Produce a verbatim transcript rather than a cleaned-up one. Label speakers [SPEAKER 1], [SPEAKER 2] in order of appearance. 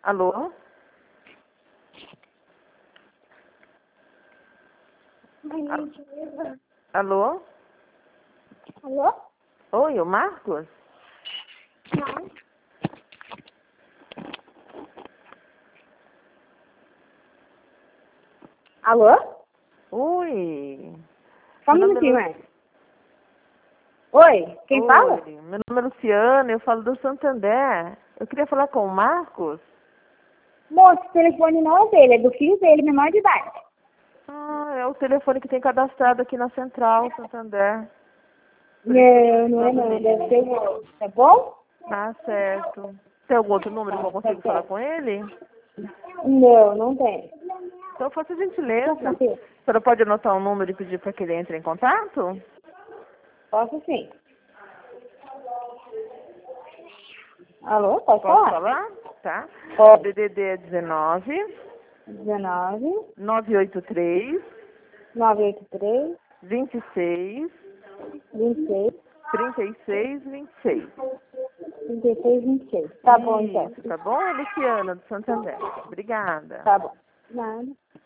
[SPEAKER 1] Alô? Alô?
[SPEAKER 2] Alô?
[SPEAKER 1] Oi, o Marcos?
[SPEAKER 2] Não. Alô?
[SPEAKER 1] Oi.
[SPEAKER 2] Só um
[SPEAKER 1] Meu nome é
[SPEAKER 2] minutinho,
[SPEAKER 1] Lu-
[SPEAKER 2] mãe. Oi, quem
[SPEAKER 1] Oi,
[SPEAKER 2] fala?
[SPEAKER 1] meu nome é Luciana, eu falo do Santander. Eu queria falar com o Marcos.
[SPEAKER 2] Moço, o telefone não é dele, é do filho dele, menor de idade.
[SPEAKER 1] Ah, é o telefone que tem cadastrado aqui na Central, Santander.
[SPEAKER 2] Não, não é não, deve ser o outro, tá bom?
[SPEAKER 1] Tá certo. Tem algum outro número que eu
[SPEAKER 2] Tá
[SPEAKER 1] consigo falar
[SPEAKER 2] certo.
[SPEAKER 1] com ele?
[SPEAKER 2] Não, não tem.
[SPEAKER 1] Então, faça a
[SPEAKER 2] Tá
[SPEAKER 1] gentileza.
[SPEAKER 2] tranquilo.
[SPEAKER 1] A senhora pode anotar o número e pedir para que ele entre em contato?
[SPEAKER 2] Posso sim. Alô, pode
[SPEAKER 1] Posso
[SPEAKER 2] falar?
[SPEAKER 1] falar? Tá. O
[SPEAKER 2] Pode.
[SPEAKER 1] D D D é dezenove,
[SPEAKER 2] dezenove,
[SPEAKER 1] nove oito três,
[SPEAKER 2] nove oito três,
[SPEAKER 1] vinte e seis,
[SPEAKER 2] vinte e seis,
[SPEAKER 1] trinta e seis, vinte e seis.
[SPEAKER 2] trinta e seis, vinte e seis. Tá bom, então.
[SPEAKER 1] Isso, tá bom? É Luciana, do Santander. Obrigada.
[SPEAKER 2] Tá bom. Nada.